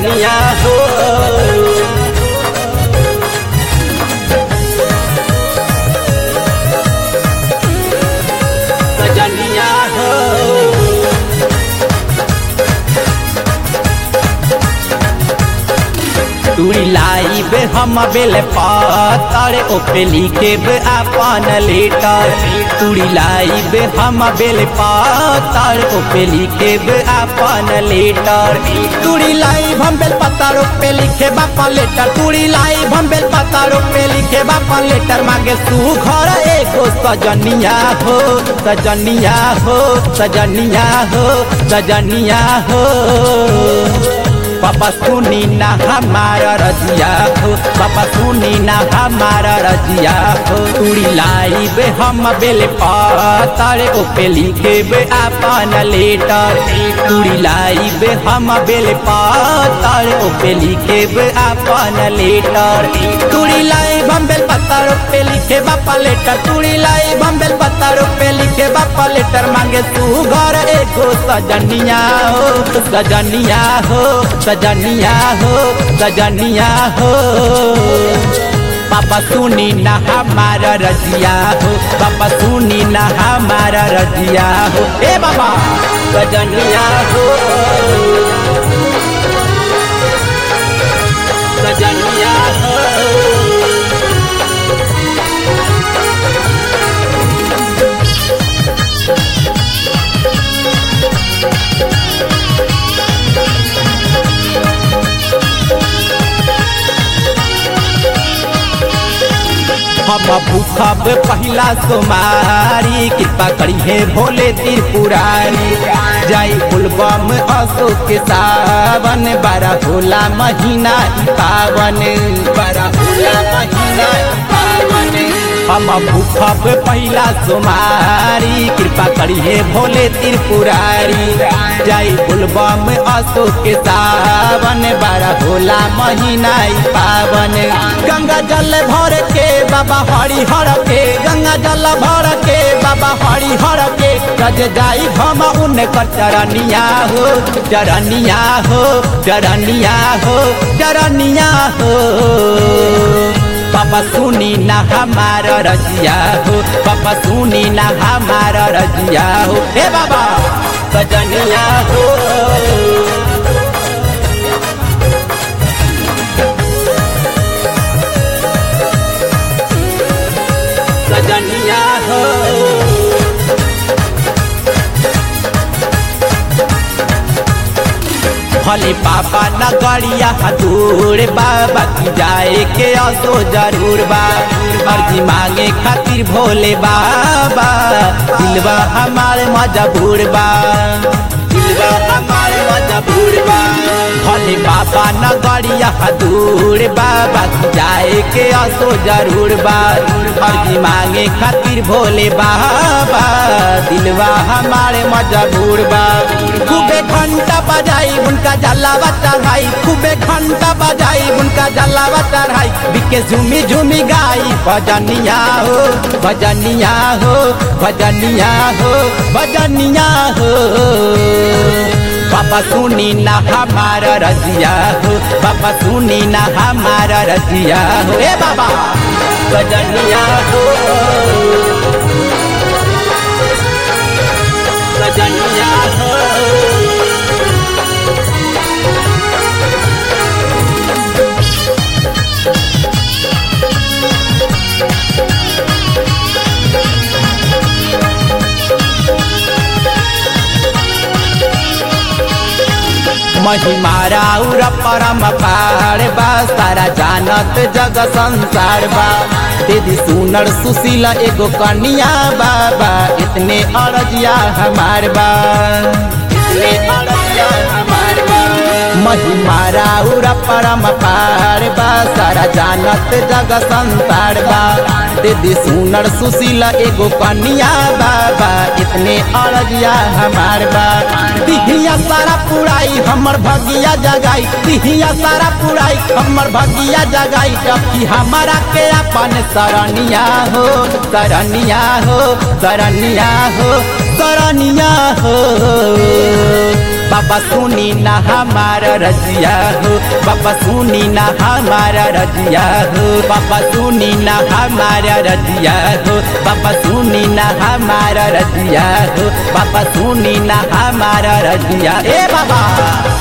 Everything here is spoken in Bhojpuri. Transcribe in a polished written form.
सजनिया हो सजनिया हो तुरी लाइब हम बेल पातर ओपे लिखेब अपन लेटर तुरी लाइब हम बेल पातर ओपे लिखेब अपन लेटर तुरी लाइब हम बेल पातर ओपे लिखेब अपन लेटर तुरी लाइब हम बेल पातर ओपे लिखेब अपन लेटर मांगे तू घर एगो सजनिया हो सजनिया हो सजनिया हो सजनिया हो पापा सुनी ना हमारा रजिया हो पापा सुनी ना हमारा रजिया हो तुरी लाइब हम बेल पातर ओपे लिखेब अपन लेटर तुरी लाइब हम बेल पातर ओपे लिखेब अपन लेटर तुरी लाइब हम बेल पातर ओपे लिखेब अपन लेटर तुरी लाइब हम बेल पातर ओपे लिखेब अपन लेटर मांगे तू घर एगो सजनिया हो सजनिया हो सजनिया हो सजनिया हो पापा सुनी ना हमारा रजिया हो पापा सुनी ना हमारा रजिया हो ए बाबा सजनिया हो सजनिया हो हम भूखब पहला सोमारी कृपा करी है भोले त्रिपुरारी जाई फुलबम अशोक के सावन बारा भोला महीना पावन बारा भोला महीना पावन हम भूखब पहला सोमारी कृपा करी है भोले त्रिपुरारी जाई फुलबम अशोक के सावन बारा भोला महीना पावन गंगा जल भर के बाबा हरि हर के गंगा जल भर के बाबा हरि हर के रज जाई हम उनकर चरनिया हो चरनिया हो चरनिया हो चरनिया हो पापा सुनी ना हमारा रजिया हो पापा सुनी ना हमारा रजिया हो हे बाबा सजनिया हो सजनिया हो भले पापा नगरिया दूर बाबा की जाए के असो जरूर बा अर्जी मांगे खातिर भोले बाबा दिलवा हमारे मजबूर बा दिलवा हमारे मजबूर बा भले पापा नगरिया दूर बाबा की जाए के असो जरूर बा अर्जी मांगे खातिर भोले बाबा दिलवा हमारे मजबूर बा खूबे घंटा बजाई उनका जलावा चढ़ाई खूबे घंटा बजाई उनका जलावा चढ़ाई बिके झूमी झूमी गाई भजनिया हो भजनिया हो भजनिया हो भजनिया हो पापा सुनी ना हमारा रजिया हो पापा सुनी ना हमारा रजिया हो ए बाबा भजनिया हो भजनिया हो महिमारा उर परम पार बा सारा जानत जग संसार बा दीदी सुनर सुशील एगो कन्या बाबा इतने अरजिया हमार बा इतने अरजिया हमार बा महिमारा उर परम पार बा सारा जानत जग संसार बा दीदी सुनर सुशील एगो कन्या बाबा इतने अरजिया हमार बा दिहिया सारा पुराई हमर भगिया जगाई दिहिया सारा पुराई हमर भगिया जगाई टपकी हमारा के अपन सरनिया हो सरनिया हो सरनिया हो सरनिया हो बाबा सुनी ना हमारा रजिया हो, बाबा सुनी ना हमारा रजिया हो, बाबा सुनी ना हमारा रजिया हो, बाबा सुनी ना हमारा रजिया हो, बाबा सुनी ना हमारा रजिया ए बाबा।